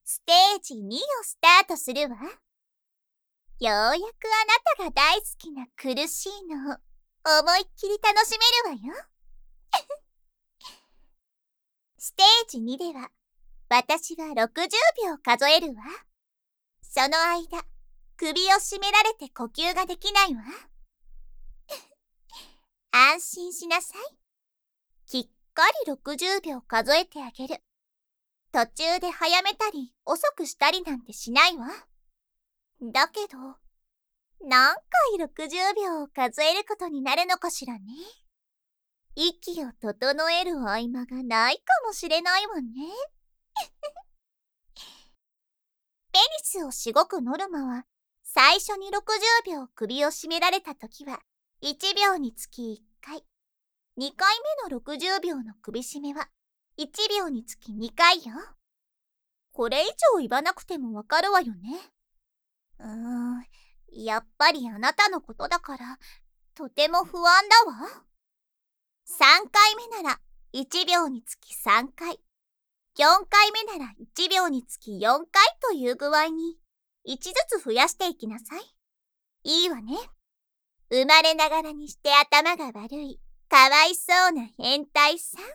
ステージ2をスタートするわ。ようやくあなたが大好きな苦しいのを思いっきり楽しめるわよ。ステージ2では私は60秒数えるわ。その間、首を絞められて呼吸ができないわ。安心しなさい。きっかり60秒数えてあげる。途中で早めたり遅くしたりなんてしないわ。だけど、何回60秒を数えることになるのかしらね。息を整える合間がないかもしれないわね。ペニスをしごくノルマは、最初に60秒首を絞められたときは、1秒につき1回。2回目の60秒の首絞めは、1秒につき2回よ。これ以上言わなくてもわかるわよね。やっぱりあなたのことだから、とても不安だわ。3回目なら1秒につき3回。4回目なら1秒につき4回という具合に1ずつ増やしていきなさい。いいわね。生まれながらにして頭が悪い、かわいそうな変態さん。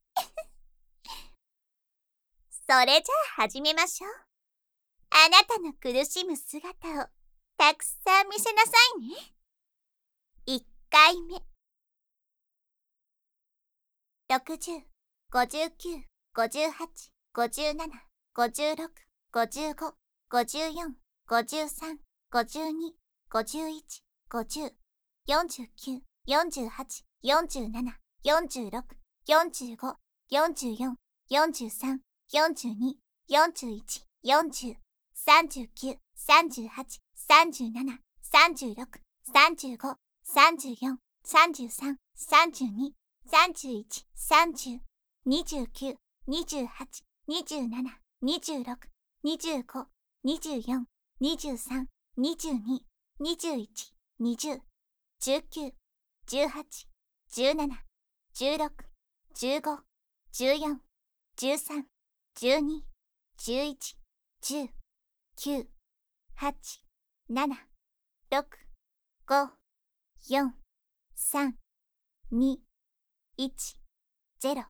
それじゃあ始めましょう。あなたの苦しむ姿をたくさん見せなさいね。1回目。60、59、58、57、56、55、54、53、52、51、50、49、48、47、46、45、44、43、42、41、40、39、38、37、36、35、34、33、32、31、30、29、28、27、26、25、24、23、22、21、20、19、18、17、16、15、14、13、12、11、10、9、8、7、6、5、4、3、2、1、0。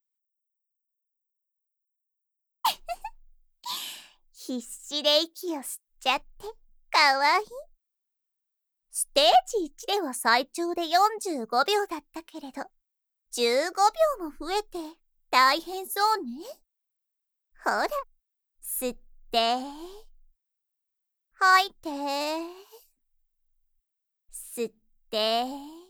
必死で息を吸っちゃってかわいい。ステージ1では最長で45秒だったけれど、15秒も増えて大変そうね。ほら、吸って、吐いて、吸って、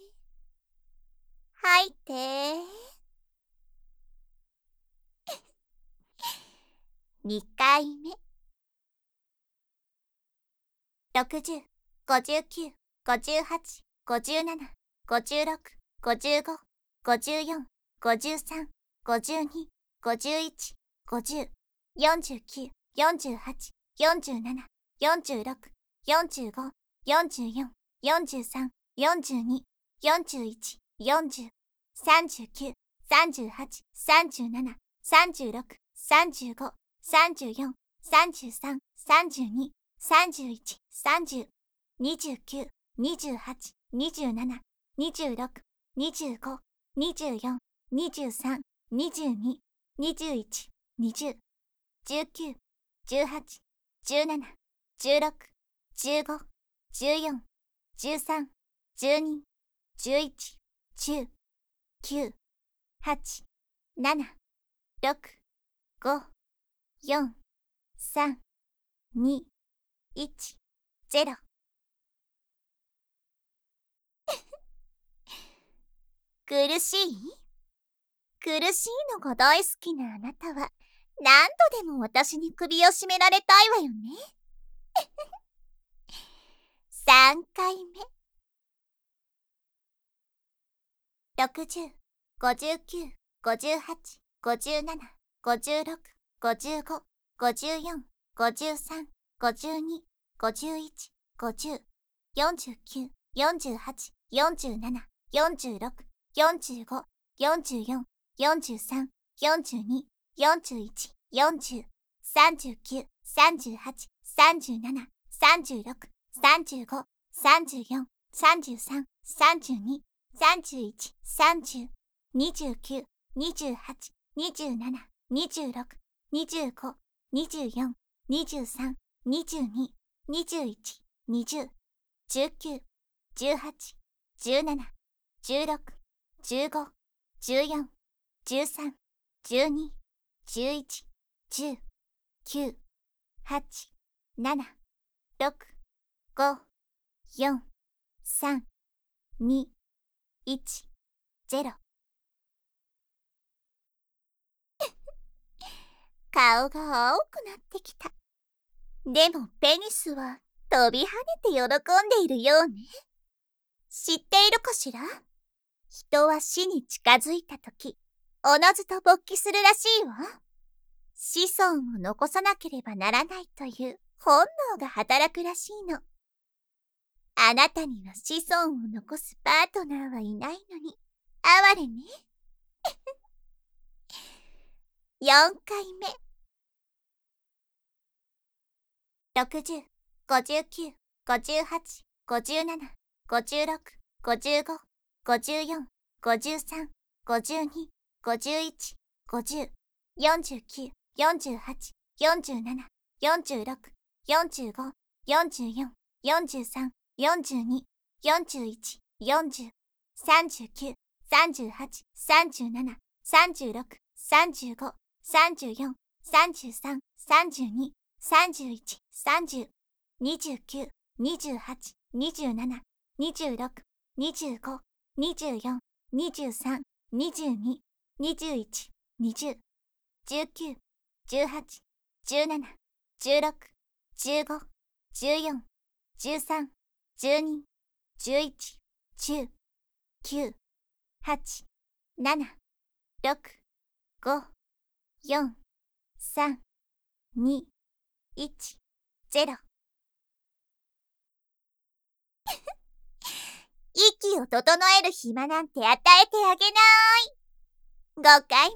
吐いて。2回目。60、59、58、57、56、55、54、53、52、51、50、49、48、47、46、45、44、43、42、41、40、39、38、37、36、35、34、33、32、31、30、29、28、27、26、25、24、23、22、21、20、19、18、17、16、15、14、13、12、11、10、9、8、7、6、5、4、3、2、1、0。苦しい？苦しいのが大好きなあなたは何度でも私に首を絞められたいわよね。3回目。60、59、58、57、56、55、54、53、52、51、50、49、48、47、46、45、44、43、42、41、40、 39、38、37、36、35、34、33、32、31、30、29、28、27、26、25、24、23、22、21、20、19、18、17、16、15、14、13、12、11、10、9、8、7、6、5、4、3、2、1、0。顔が青くなってきた。でもペニスは飛び跳ねて喜んでいるようね。知っているかしら？人は死に近づいたとき、おのずと勃起するらしいわ。子孫を残さなければならないという本能が働くらしいの。あなたには子孫を残すパートナーはいないのに、哀れね。4回目。60、59、58、57、56、55、54、53、52、51、50、49、48、47、46、45、44、43、42、41、40、39、38、37、36、35、34、33、32、31、30、29、28、27、26、25、24、23、22、21、20、19、18、17、16、15、14、13、12、11、10、9、8、7、6、5、4、3、2、1、0。息を整える暇なんて与えてあげない。5回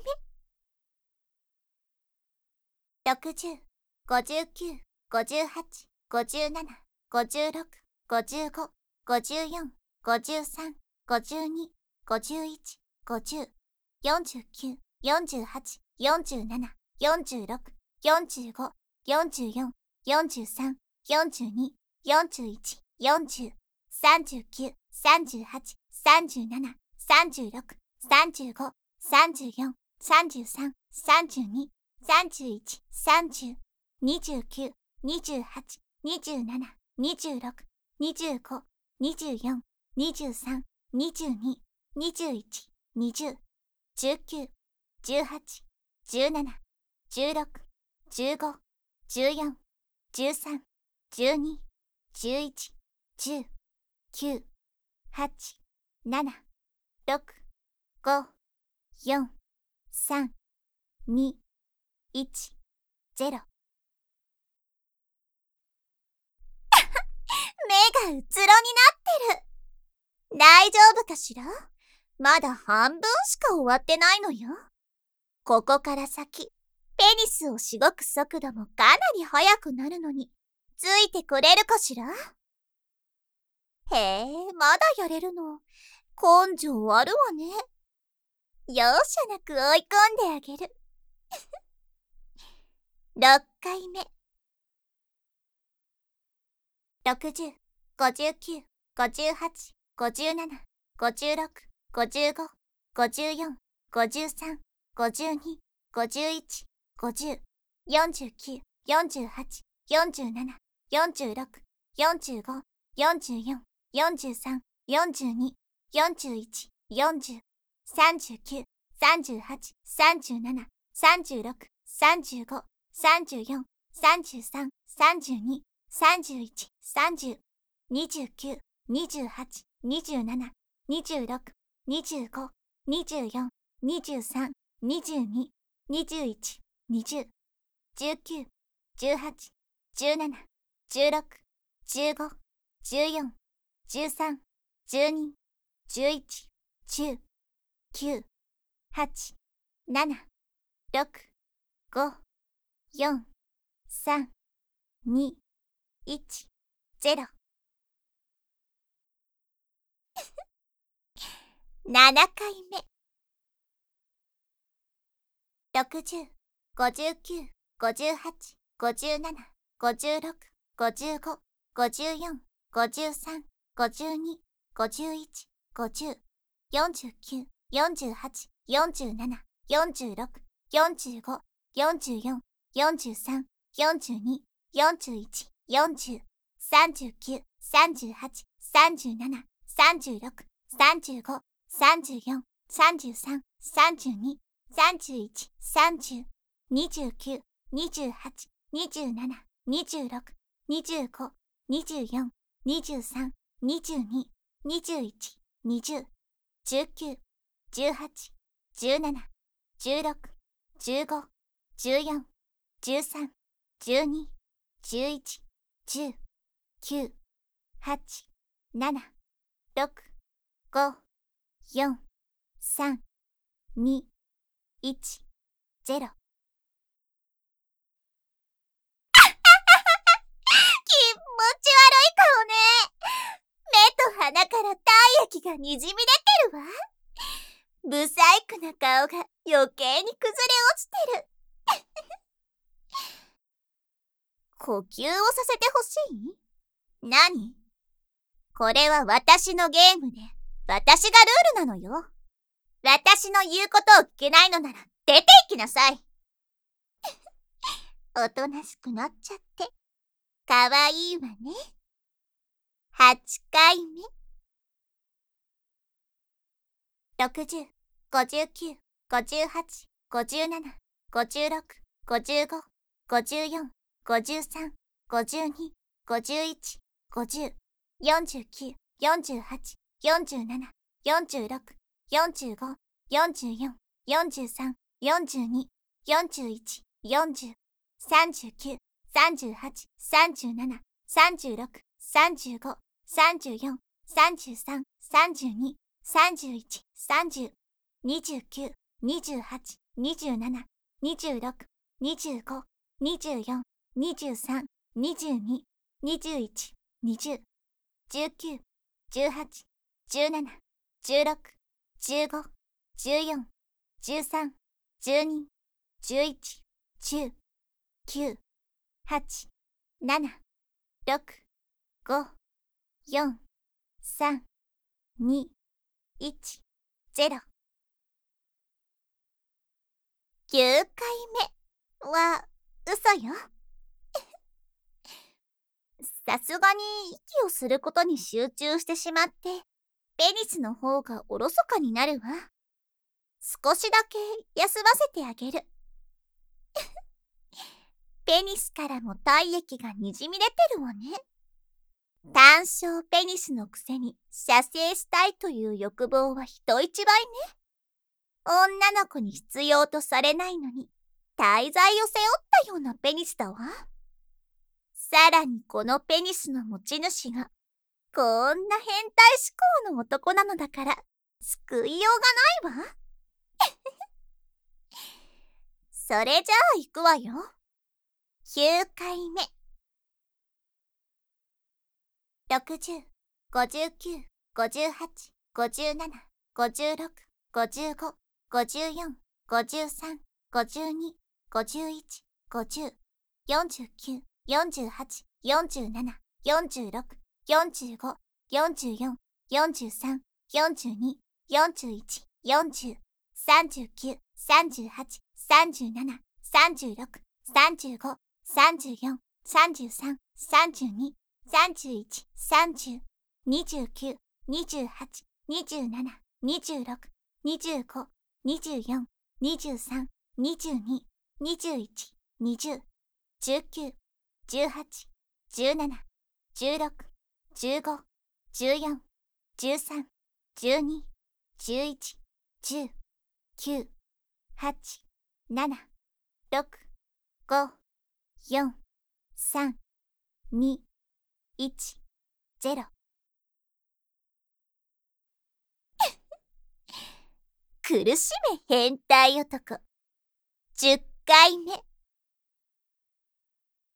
目。60、59、58、57、56、55、54、53、52、51、50、49、48、47、46、45、44、43、42、41、40、39、38、37、36、35、34、33、32、31、30、29、28、27、26、25、24、23、22、21、20、19、18、17、16、15、14、13、12、11、10、9、8、7、6、5、4、3、2、1、0。目がうつろになってる。大丈夫かしら？まだ半分しか終わってないのよ。ここから先、ペニスをしごく速度もかなり速くなるのに、ついてくれるかしら？へえ、まだやれるの。根性あるわね。容赦なく追い込んであげる。6回目。60、59、58、57、56、55、54、53、52、51、50、49、48、47、46、45、44、43、42、41、40、39、38、37、36、35、34、33、32、31、30、29、28、27、26、25、24、23、22、21、20、19、18、17、16、15、14、13、12、11、10、9、8、7、6、5、4、 3、2、1、0。7回目。60、59、58、57、56、55、54、53、52、51、50、49、48、47、46、45、44、43、42、41、40、39、38、37、36、35、34、33、32、31、30、29、28、27、26、25、24、23、22、21、20、19、18、17、16、15、14、13、12、11、10、9、8、7、6、5、4、3、2、1、0。気持ち悪い顔ね。目と鼻から体液がにじみ出てるわ。ブサイクな顔が余計に崩れ落ちてる。呼吸をさせてほしい？何？これは私のゲームで、私がルールなのよ。私の言うことを聞けないのなら出て行きなさい。おとなしくなっちゃって、かわいいわね。8回目。60、59、58、57、56、55、54、53、52、51、50、49、48、47、46、45、44、43、42、41、40、39、38、37、36、35、34、33、32、31、30、29、28、27、26、25、24、23、22、21、20、19、18、17、16、15、14、13、12、11、10、9、8、7、6、5、4、3、2、1、0。9回目は嘘よ。さすがに息をすることに集中してしまって、ペニスの方がおろそかになるわ。少しだけ休ませてあげる。ペニスからも体液がにじみ出てるわね。単小ペニスのくせに射精したいという欲望は人一倍ね。女の子に必要とされないのに、大罪を背負ったようなペニスだわ。さらにこのペニスの持ち主が、こんな変態志向の男なのだから、救いようがないわ。それじゃあ行くわよ。9回目。60、59、58、57、56、55、54、53、52、51、50、49、48、47、46、45、44、43、42、41、40、39、38、37、36、35、34、33、32、31、30、29、28、27、26、25、24、23、22、21、20、19、18、17、16、15、14、13、12、11、10、9、8、7、6、5、4、3、2、1、0。苦しめ変態男。10回目。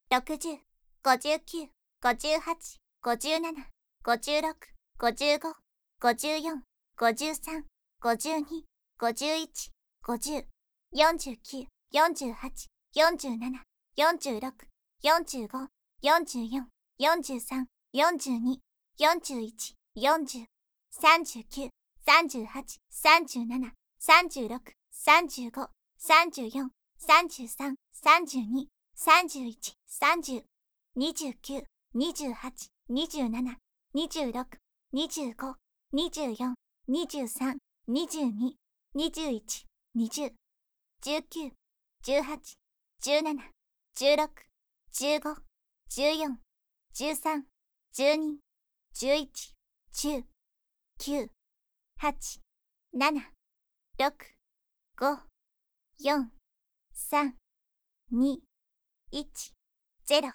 60、59、58、57、56、55、54、53、52、51、50、49、48、47、46、45、44、43、42、41、40、39、38、37、36、35、34、33、32、31、30、29、28、27、26、25、24、23、22、21、20、19、18、17、16、15、14、13、12、11、10、9、8、7、6、5、4、3、2、1、0。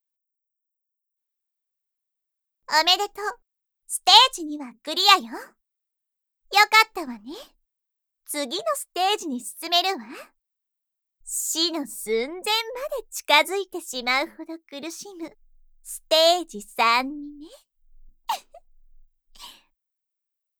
おめでとう。ステージにはクリアよ。よかったわね。次のステージに進めるわ。死の寸前まで近づいてしまうほど苦しむステージ3にね。